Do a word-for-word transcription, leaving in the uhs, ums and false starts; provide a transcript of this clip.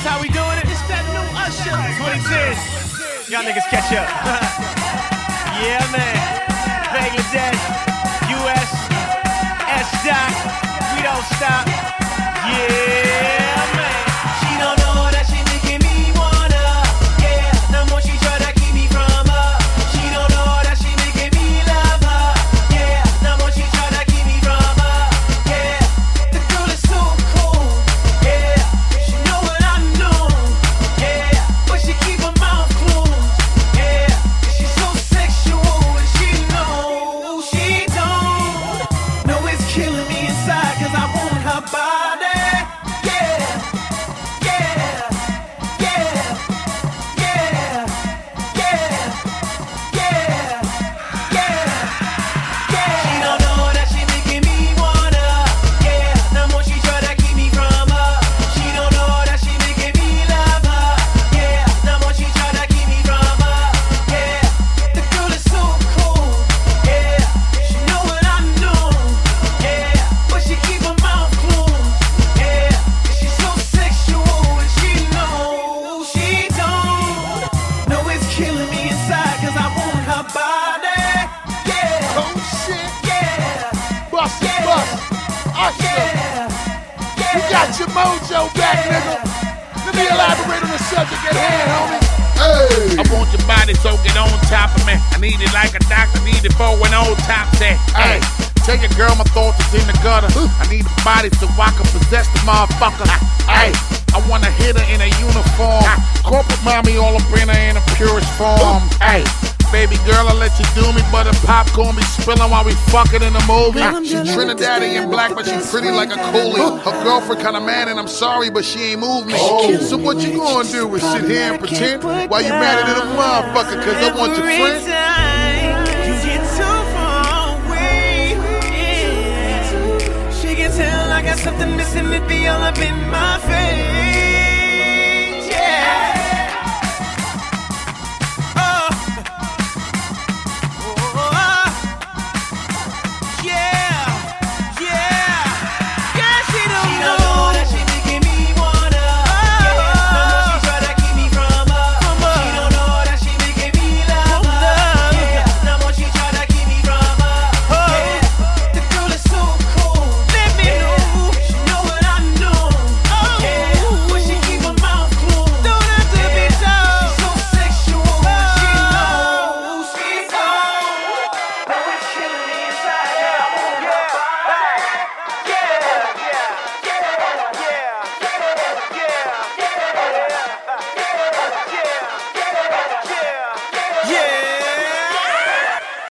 how we doing it? It's that new Usher. twenty ten. Y'all niggas catch up. Yeah, man. Bangladesh, U S, S-Dot. We don't stop. Yeah, man. She don't know that she making me wanna. Yeah, the more she try to keep me from her. She don't know that she making me love her. Yeah, the more she try to keep me from her. Yeah, the girl is so cool. Yeah, she know what I know. Yeah, but she keep her mouth closed. Yeah, she's so sexual and she knows she don't know it's killing me inside 'cause I want her body. Your mojo back, nigga. Let me elaborate on the subject at hand, homie. Hey. I want your body so get on top of me. I need it like a doctor need it for an old top set. Hey, tell your girl my thoughts is in the gutter. I need a body so I can possess the motherfucker. Hey, I wanna hit her in a uniform. Corporate mommy all up in her in the purest form. Hey. Baby girl, I'll let you do me, but the popcorn be spilling while we fucking in the movie. She Trinidadian black, but she pretty like a coolie. Her girlfriend kinda mad, and I'm sorry, but she ain't moved me. Oh. So what you gonna do is sit here and pretend while you mad at the motherfucker, 'cause I want your friend? You get too far away. Yeah. She can tell I got something missing today.